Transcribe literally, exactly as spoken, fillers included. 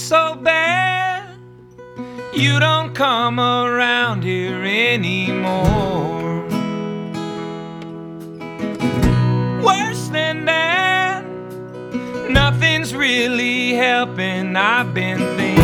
so bad you don't come around here anymore. Worse than that, nothing's really helping. I've been thinking